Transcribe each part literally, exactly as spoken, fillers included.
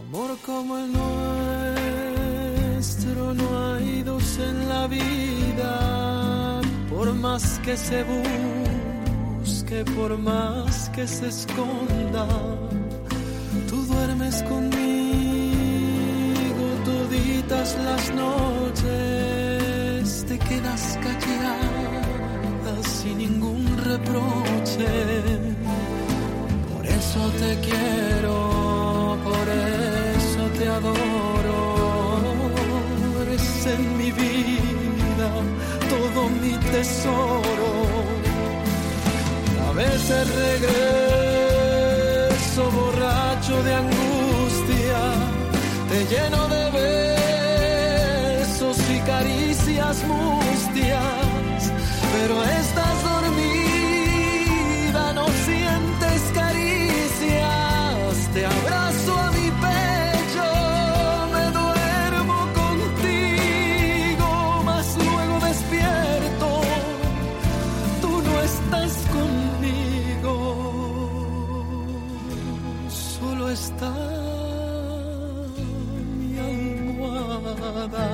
Amor como el nuestro no hay dos en la vida, por más que se busque, por más que se esconda. Tú duermes conmigo toditas las noches, te quedas callada sin ningún reproche. Por eso te quiero, por eso te adoro. Eres en mi vida todo mi tesoro. A veces regreso borracho de angustia, te lleno de besos y caricias mustias, pero estás dormida, no sientes caricias. Te abrazo a mi pecho, me duermo contigo, mas luego despierto, tú no estás conmigo, solo está mi almohada.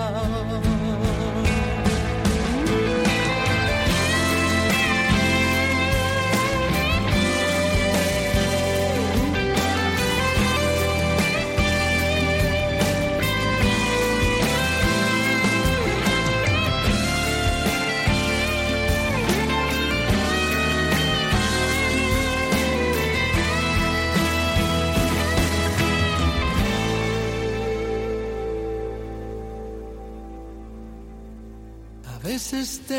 A veces te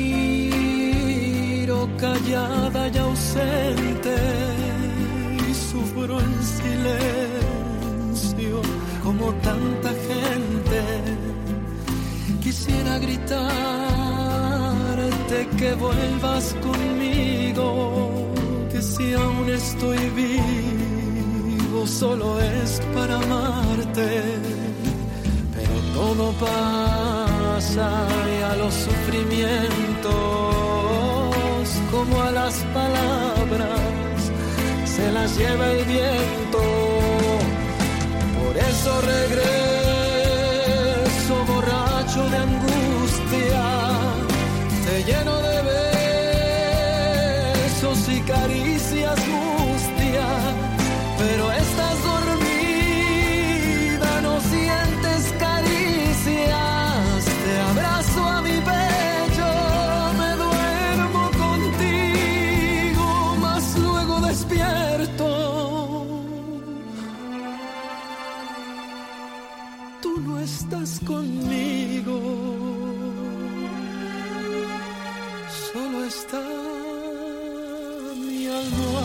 miro callada y ausente y sufro en silencio como tanta gente. Quisiera gritarte que vuelvas conmigo, que si aún estoy vivo solo es para amarte, pero todo pasa y a los sufrimientos como a las palabras se las lleva el viento. Por eso regreso borracho de angustia, te lleno de besos y caricias mustias, pero estás dormida, no sientes caricias. Te abrazo a mi pecho, me duermo contigo, mas luego despierto, tú no estás conmigo, solo está mi almohada.